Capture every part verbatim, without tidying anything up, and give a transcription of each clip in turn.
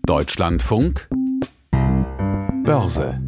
Deutschlandfunk Börse.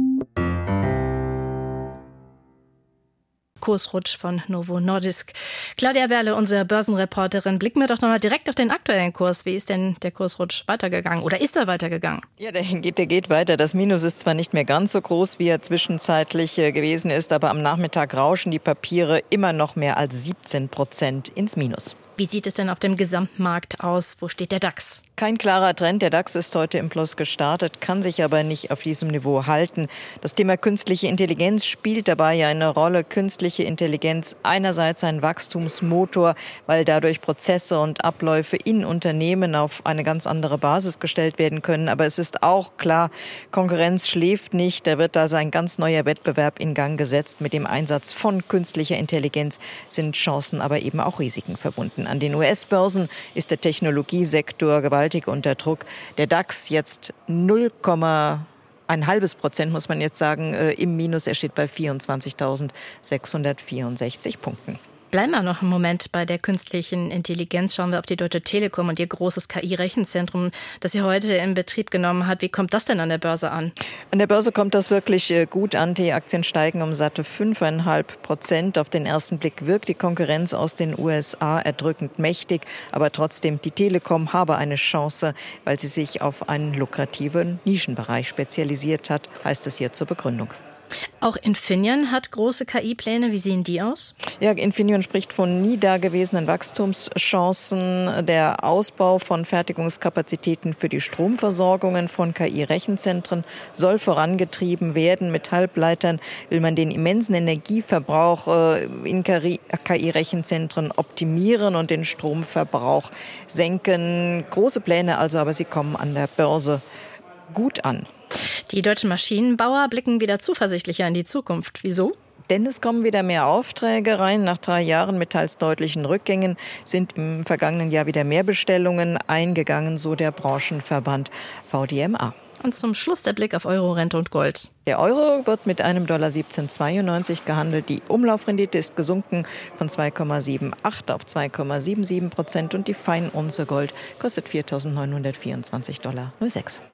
Kursrutsch von Novo Nordisk. Claudia Werle, unsere Börsenreporterin, blicken wir doch nochmal direkt auf den aktuellen Kurs. Wie ist denn der Kursrutsch weitergegangen oder ist er weitergegangen? Ja, der geht, der geht weiter. Das Minus ist zwar nicht mehr ganz so groß, wie er zwischenzeitlich gewesen ist, aber am Nachmittag rauschen die Papiere immer noch mehr als siebzehn Prozent ins Minus. Wie sieht es denn auf dem Gesamtmarkt aus? Wo steht der DAX? Kein klarer Trend. Der DAX ist heute im Plus gestartet, kann sich aber nicht auf diesem Niveau halten. Das Thema künstliche Intelligenz spielt dabei ja eine Rolle. Künstliche Intelligenz einerseits ein Wachstumsmotor, weil dadurch Prozesse und Abläufe in Unternehmen auf eine ganz andere Basis gestellt werden können. Aber es ist auch klar, Konkurrenz schläft nicht. Da wird also ein ganz neuer Wettbewerb in Gang gesetzt. Mit dem Einsatz von künstlicher Intelligenz sind Chancen, aber eben auch Risiken verbunden. An den U S-Börsen ist der Technologiesektor gewaltig unter Druck. Der DAX jetzt null, ein halbes Prozent, muss man jetzt sagen, im Minus. Er steht bei vierundzwanzigtausendsechshundertvierundsechzig Punkten. Bleiben wir noch einen Moment bei der künstlichen Intelligenz. Schauen wir auf die Deutsche Telekom und ihr großes K I-Rechenzentrum, das sie heute in Betrieb genommen hat. Wie kommt das denn an der Börse an? An der Börse kommt das wirklich gut an. Die Aktien steigen um satte fünf Komma fünf Prozent. Auf den ersten Blick wirkt die Konkurrenz aus den U S A erdrückend mächtig. Aber trotzdem, die Telekom habe eine Chance, weil sie sich auf einen lukrativen Nischenbereich spezialisiert hat, heißt es hier zur Begründung. Auch Infineon hat große K I-Pläne. Wie sehen die aus? Ja, Infineon spricht von nie dagewesenen Wachstumschancen. Der Ausbau von Fertigungskapazitäten für die Stromversorgungen von K I-Rechenzentren soll vorangetrieben werden. Mit Halbleitern will man den immensen Energieverbrauch in K I-Rechenzentren optimieren und den Stromverbrauch senken. Große Pläne also, aber sie kommen an der Börse gut an. Die deutschen Maschinenbauer blicken wieder zuversichtlicher in die Zukunft. Wieso? Denn es kommen wieder mehr Aufträge rein. Nach drei Jahren mit teils deutlichen Rückgängen sind im vergangenen Jahr wieder mehr Bestellungen eingegangen, so der Branchenverband V D M A. Und zum Schluss der Blick auf Euro, Rente und Gold. Der Euro wird mit einem Dollar siebzehn Komma zweiundneunzig gehandelt. Die Umlaufrendite ist gesunken von zwei Komma achtzundsiebzig auf zwei Komma siebenundsiebzig Prozent und die Feinunze Gold kostet viertausendneunhundertvierundzwanzig Dollar null sechs.